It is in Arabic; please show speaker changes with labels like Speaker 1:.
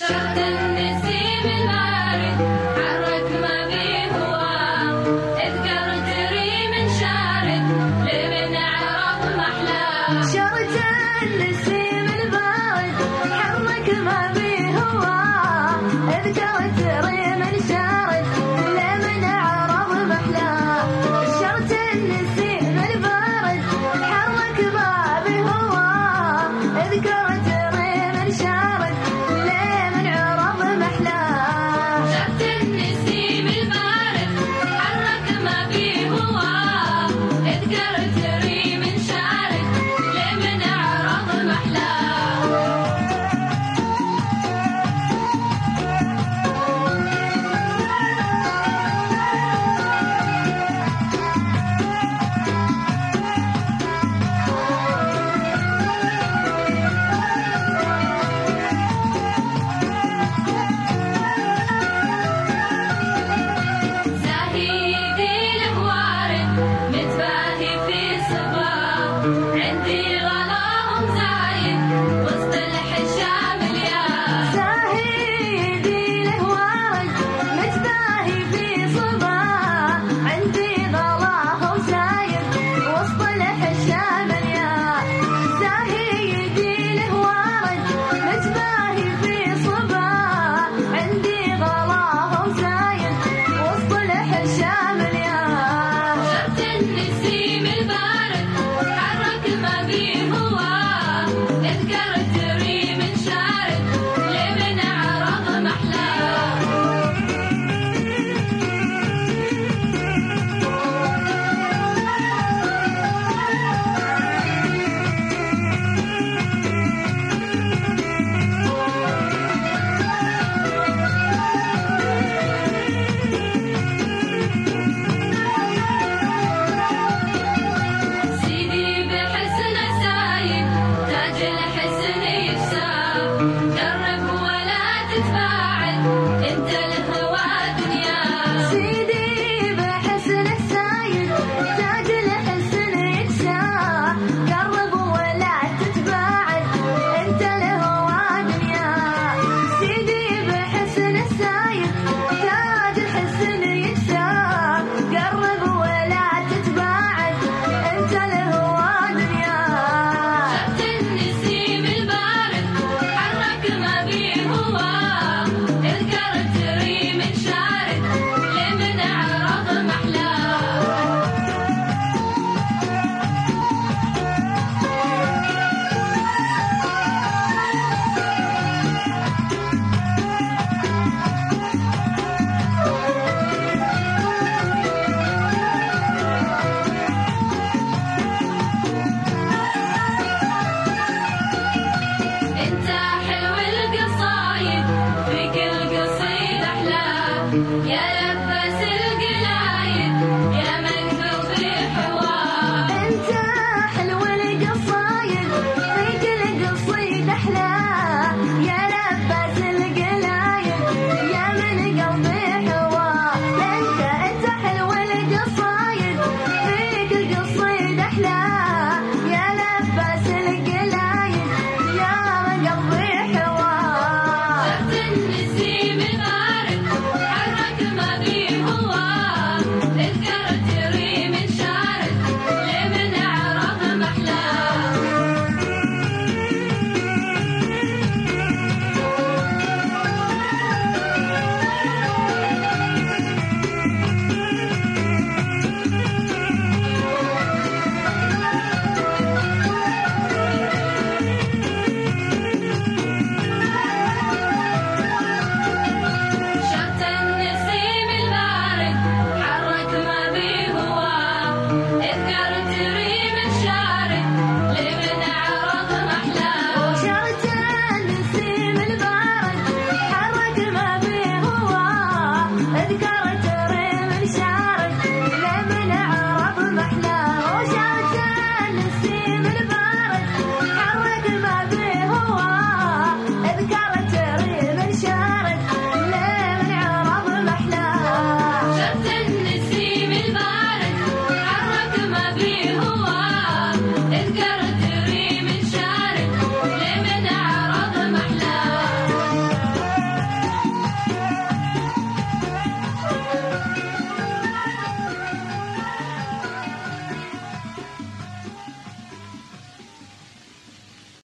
Speaker 1: شط النسيم البارد حرك ما بيه هواه، اذكر جري من شارد لمن عرف محلاه.
Speaker 2: شط النسيم البارد حرك ما بيه هواه، اذكر جري من شارد لمن عرف محلاه. شط النسيم البارد حرك ما بيه هواه، اذكر جري من شارد لمن عرف محلاه.
Speaker 1: شط النسيم البارد حرك ما بيه هواه، اذكر جري من شارد لمن عرف محلاه. زاهيدي الهوارد متباهي في صباه، عندي غلاهم زايد وسط الحشام الياه.
Speaker 2: زاهيدي الهوارد متباهي في صباه، عندي غلاهم زايد وسط الحشام الياه. زاهيدي الهوارد متباهي في صباه، عندي غلاهم زايد وسط الحشام الياه.
Speaker 1: شط النسيم البارد حرك ما بيه هواه، اذكر جري من شارد لمن عرف محلاه. سيدي بحسن سايب تاج الحسن يكساه، قرب ولا تتباعد انت الهوى دنياه.
Speaker 2: سيدي بحسن السايد تاج الحسن يكساه، قرب ولا تتباعد انت الهوى دنياه. سيدي بحسن السايد تاج الحسن يكساه، قرب ولا تتباعد انت الهوى دنياه.
Speaker 1: شط النسيم البارد حرك ما بيه هواه،